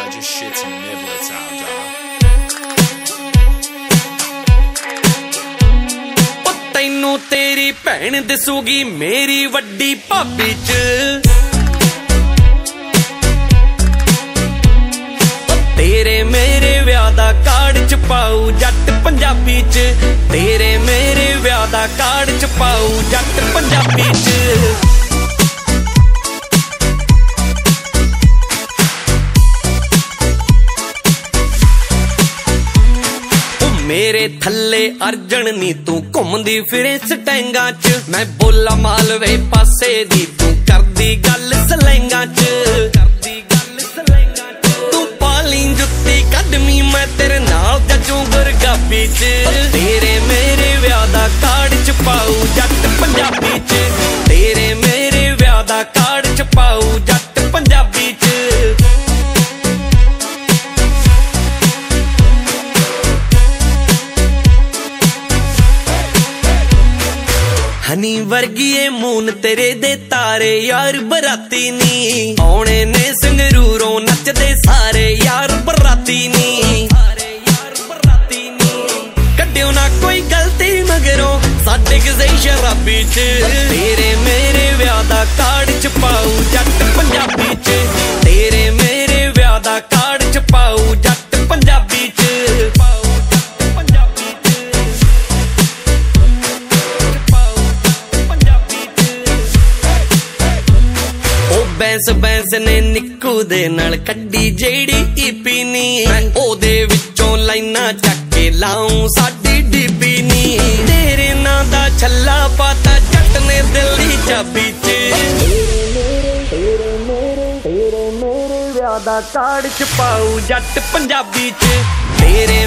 just shits and niblets out, dog. ਤੈਨੂੰ ਤੇਰੀ ਭੈਣ ਦਿਸੂਗੀ ਮੇਰੀ ਵੱਡੀ ਭਾਬੀ ਚ ਤੇਰੇ ਮੇਰੇ ਵਿਆਹ ਦਾ ਕਾਰਡ ਚ ਪਾਉ ਜੱਟ ਪੰਜਾਬੀ ਚ ਤੇਰੇ ਮੇਰੇ ਵਿਆਹ ਦਾ ਕਾਰਡ ਚ ਪਾਉ ਜੱਟ ਪੰਜਾਬੀ ਚ ਮੇਰੇ ਥੱਲੇ ਅਰਜਣ ਨੀ ਤੂੰ ਘੁੰਮਦੀ ਫਿਰੇ ਸਟੈਂਗਾਂ ਚ ਮੈਂ ਬੋਲਾ ਮਾਲਵੇ ਪਾਸੇ ਦੀ ਤੂੰ ਕਰਦੀ ਗੱਲ ਸਲੈਂਗਾਂ ਚ ਤੂੰ ਪਾਲੀ ਜੁੱਤੀ ਕੱਢਵੀਂ ਮੈਂ ਤੇਰੇ ਨਾਲ ਜੱਜੂ ਗੁਰਗਾਬੀ ਚ ਤੇਰੇ ਮੇਰੇ ਵਿਆਹ ਦਾ ਕਾਰਡ ਚ ਪਾਉ ਜੱਟ ਪੰਜਾਬੀ ਚ ਤੇਰੇ ਮੇਰੇ ਵਿਆਹ ਦਾ ਕਾਰਡ ਚ ਪਾਉ ਜੱਟ ਪੰਜਾਬੀ ਚ ਹਨੀ ਵਰਗੀਏ ਮੂਨ ਤੇਰੇ ਦੇ ਤਾਰੇ ਯਾਰ ਬਰਾਤੀ ਨੀ ਆਉਣੇ ਨੇ ਸੰਗਰੂਰੋਂ ਨੱਚਦੇ ਸਾਰੇ ਯਾਰ ਬਰਾਤੀ ਨੀ ਕੱਢਿਓ ਨਾ ਕੋਈ ਗਲਤੀ ਮਗਰੋਂ ਸਾਡੇ ਕਿਸੇ ਸ਼ਰਾਬੀ ਚ ਤੇਰੇ ਮੇਰੇ ਵਿਆਹ ਦਾ ਕਾਰਡ ਚ ਪਾਉ ਜੱਟ ਪੰਜਾਬੀ ਚ ਤੇਰੇ ਮੇਰੇ ਵਿਆਹ ਦਾ ਕਾਰਡ ਚ ਪਾਉ ਜੱਟ ਪੰਜਾਬੀ ਚ ਬੈਂਸ ਬੈਂਸ ਨੇ ਨਿੱਕੂ ਦੇ ਨਾਲ ਕੱਢੀ ਜਿਹੜੀ ਈਪੀ ਨੀ ਮੈਂ ਉਹਦੇ ਵਿੱਚੋਂ ਲਾਈਨਾਂ ਚੱਕ ਕੇ ਲਾਉਂ ਸਾਡੀ ਡੀਪੀ ਨੀ ਤੇਰੇ ਨਾਂ ਦਾ ਛੱਲਾ ਪਾਤਾ ਜੱਟ ਨੇ ਦਿਲ ਦੀ ਚਾਬੀ ਚ ਤੇਰੇ ਮੇਰੇ ਵਿਆਹ ਦਾ ਕਾਰਡ ਚ ਪਾਉ ਜੱਟ ਪੰਜਾਬੀ ਚ ਤੇਰੇ